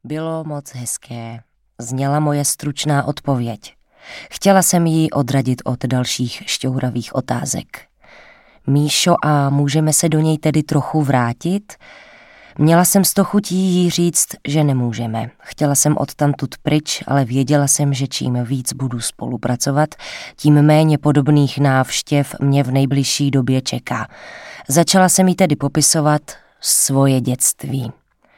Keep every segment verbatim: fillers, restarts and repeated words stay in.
Bylo moc hezké, zněla moje stručná odpověď. Chtěla jsem ji odradit od dalších šťouravých otázek. Míšo, a můžeme se do něj tedy trochu vrátit? Měla jsem sto chutí jí říct, že nemůžeme. Chtěla jsem odtamtud pryč, ale věděla jsem, že čím víc budu spolupracovat, tím méně podobných návštěv mě v nejbližší době čeká. Začala jsem jí tedy popisovat svoje dětství.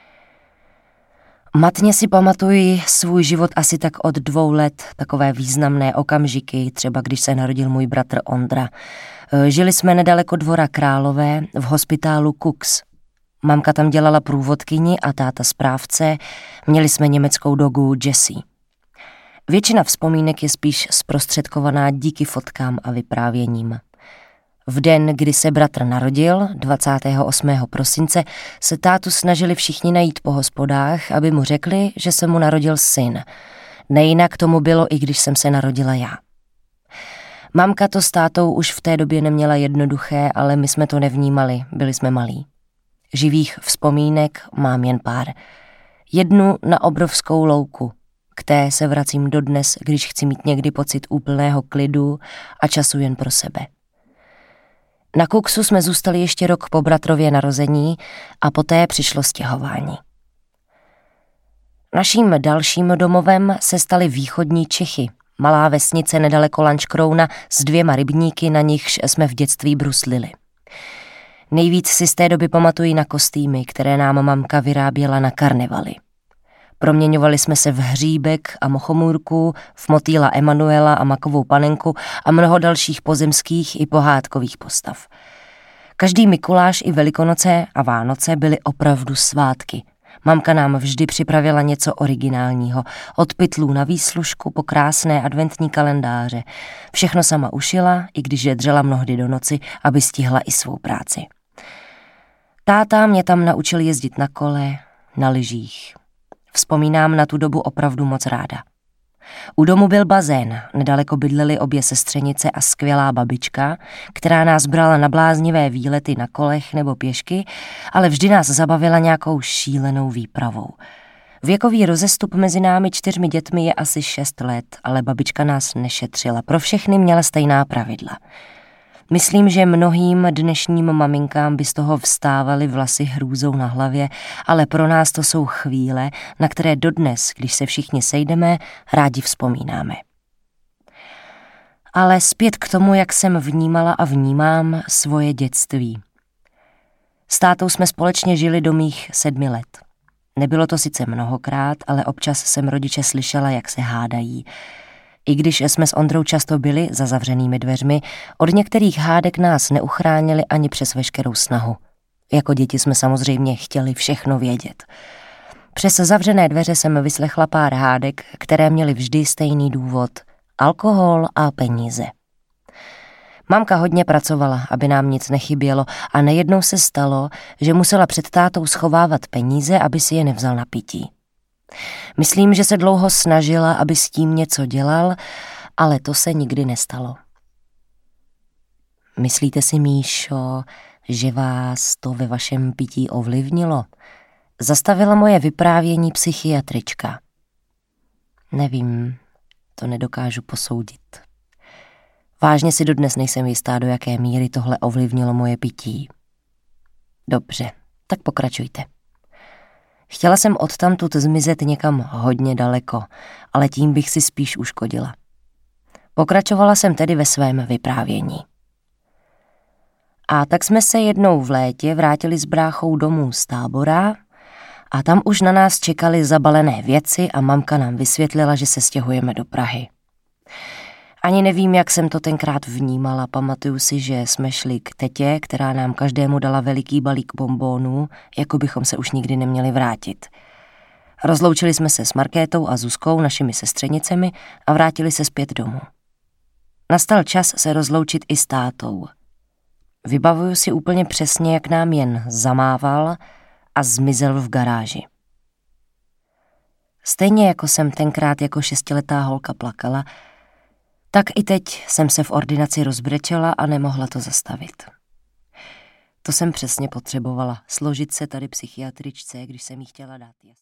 Matně si pamatuji svůj život asi tak od dvou let, takové významné okamžiky, třeba když se narodil můj bratr Ondra. Žili jsme nedaleko Dvora Králové v hospitálu Cooks. Mamka tam dělala průvodkyni a táta správce, měli jsme německou dogu Jessie. Většina vzpomínek je spíš zprostředkovaná díky fotkám a vyprávěním. V den, kdy se bratr narodil, dvacátého osmého prosince, se tátu snažili všichni najít po hospodách, aby mu řekli, že se mu narodil syn. Nejinak tomu bylo, i když jsem se narodila já. Mamka to s tátou už v té době neměla jednoduché, ale my jsme to nevnímali, byli jsme malí. Živých vzpomínek mám jen pár. Jednu na obrovskou louku. K té se vracím dodnes, když chci mít někdy pocit úplného klidu a času jen pro sebe. Na Cooksu jsme zůstali ještě rok po bratrově narození a poté přišlo stěhování. Naším dalším domovem se staly východní Čechy, malá vesnice nedaleko Lanškrouna s dvěma rybníky, na nichž jsme v dětství bruslili. Nejvíc si z té doby pamatuji na kostýmy, které nám mamka vyráběla na karnevaly. Proměňovali jsme se v hříbek a mochomůrku, v motýla Emanuela a makovou panenku a mnoho dalších pozemských i pohádkových postav. Každý Mikuláš i Velikonoce a Vánoce byly opravdu svátky. Mamka nám vždy připravila něco originálního, od pytlů na výslužku po krásné adventní kalendáře. Všechno sama ušila, i když je dřela mnohdy do noci, aby stihla i svou práci. Táta mě tam naučil jezdit na kole, na lyžích. Vzpomínám na tu dobu opravdu moc ráda. U domu byl bazén, nedaleko bydlely obě sestřenice a skvělá babička, která nás brala na bláznivé výlety na kolech nebo pěšky, ale vždy nás zabavila nějakou šílenou výpravou. Věkový rozestup mezi námi čtyřmi dětmi je asi šest let, ale babička nás nešetřila, pro všechny měla stejná pravidla. Myslím, že mnohým dnešním maminkám by z toho vstávaly vlasy hrůzou na hlavě, ale pro nás to jsou chvíle, na které dodnes, když se všichni sejdeme, rádi vzpomínáme. Ale zpět k tomu, jak jsem vnímala a vnímám svoje dětství. S tátou jsme společně žili do mých sedmi let. Nebylo to sice mnohokrát, ale občas jsem rodiče slyšela, jak se hádají. I když jsme s Ondrou často byli za zavřenými dveřmi, od některých hádek nás neuchránili ani přes veškerou snahu. Jako děti jsme samozřejmě chtěli všechno vědět. Přes zavřené dveře jsem vyslechla pár hádek, které měly vždy stejný důvod – alkohol a peníze. Mamka hodně pracovala, aby nám nic nechybělo, a nejednou se stalo, že musela před tátou schovávat peníze, aby si je nevzal na pití. Myslím, že se dlouho snažila, aby s tím něco dělal, ale to se nikdy nestalo. Myslíte si, Míšo, že vás to ve vašem pití ovlivnilo? Zastavila moje vyprávění psychiatrička. Nevím, to nedokážu posoudit. Vážně si dodnes nejsem jistá, do jaké míry tohle ovlivnilo moje pití. Dobře, tak pokračujte. Chtěla jsem odtamtud zmizet někam hodně daleko, ale tím bych si spíš uškodila. Pokračovala jsem tedy ve svém vyprávění. A tak jsme se jednou v létě vrátili s bráchou domů z tábora a tam už na nás čekaly zabalené věci a mamka nám vysvětlila, že se stěhujeme do Prahy. Ani nevím, jak jsem to tenkrát vnímala, pamatuju si, že jsme šli k tetě, která nám každému dala veliký balík bonbónů, jako bychom se už nikdy neměli vrátit. Rozloučili jsme se s Markétou a Zuzkou, našimi sestřenicemi, a vrátili se zpět domů. Nastal čas se rozloučit i s tátou. Vybavuju si úplně přesně, jak nám jen zamával a zmizel v garáži. Stejně jako jsem tenkrát jako šestiletá holka plakala, tak i teď jsem se v ordinaci rozbrečela a nemohla to zastavit. To jsem přesně potřebovala, složit se tady psychiatričce, když jsem jí chtěla dát jasně.